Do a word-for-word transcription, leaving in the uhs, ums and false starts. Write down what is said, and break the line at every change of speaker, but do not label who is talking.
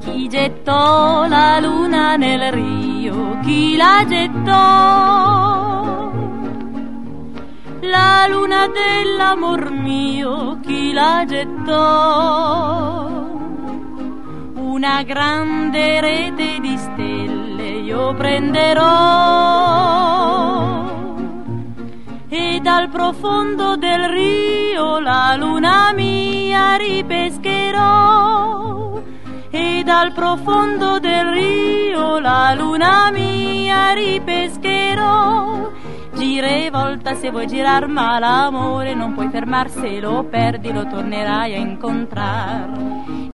Chi gettò la luna nel rio? Chi la gettò? La luna dell'amor mio, chi la gettò? Una grande rete di stelle io prenderò e dal profondo del rio la luna mia ripescherò. E dal profondo del rio la luna mia ripescherò. Gira e volta se vuoi girar, ma l'amore non puoi fermar, se lo perdi lo tornerai a incontrar.